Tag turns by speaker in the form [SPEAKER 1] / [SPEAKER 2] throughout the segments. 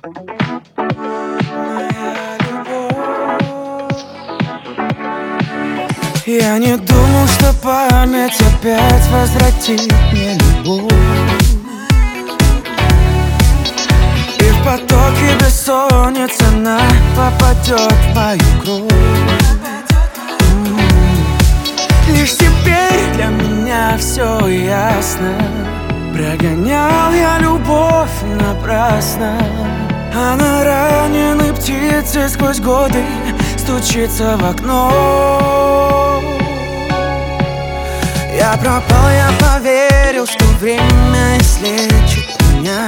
[SPEAKER 1] Моя любовь. Я не думал, что память опять возвратит мне любовь, и в потоке бессонницы она попадет в мою кровь. Лишь теперь для меня все ясно. Прогонял я любовь напрасно. Она раненой птицей сквозь годы стучится в окно. Я пропал, я поверил, что время излечит меня,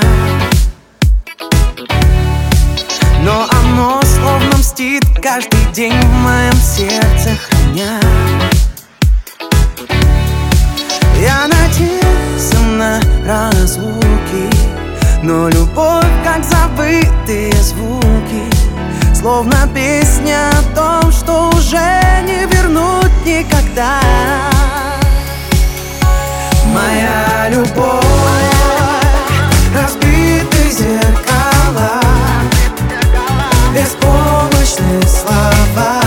[SPEAKER 1] но оно словно мстит каждый день в моем сердце храня. Я надеялся на разлуки, но любовь, как забытые звуки, словно песня о том, что уже не вернуть никогда. Моя любовь, разбитые зеркала, беспомощные слова,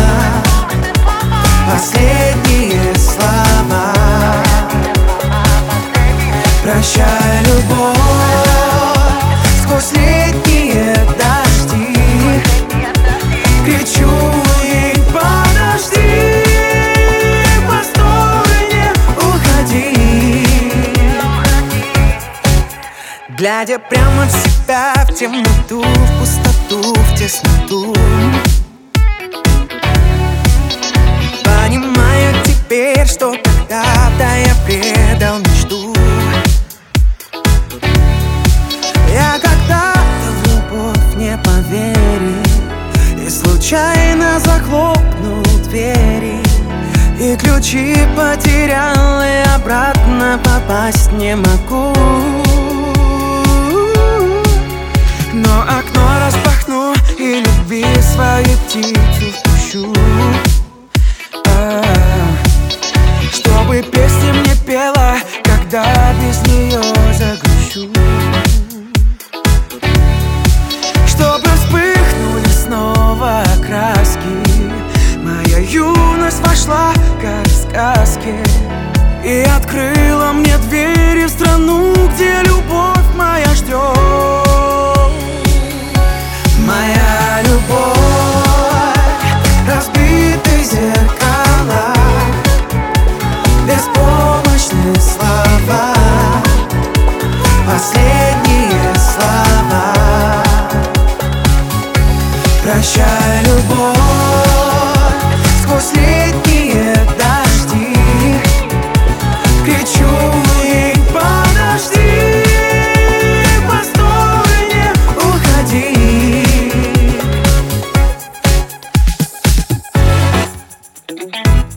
[SPEAKER 1] последние слова. Прощай, любовь, сквозь летние дожди кричу ей: подожди, постой, не уходи. Глядя прямо в себя, в темноту, в пустоту, в тесноту, понимаю теперь, что когда-то я предал мечту. Я когда-то в любовь не поверил и случайно захлопнул двери, и ключи потерял, и обратно попасть не могу. Но окно распахну и любви свою птицу впущу, чтобы песня мне пела, когда без нее загрущу. Чтобы вспыхнули снова краски, моя юность вошла, как в сказке, и открыла мне двери в страну, где любовь моя ждет. Моя любовь, разбитые зеркала, беспомощные слова, последние слова. Прощай, любовь, сквозь летние дожди кричу ей: подожди, постой, не уходи.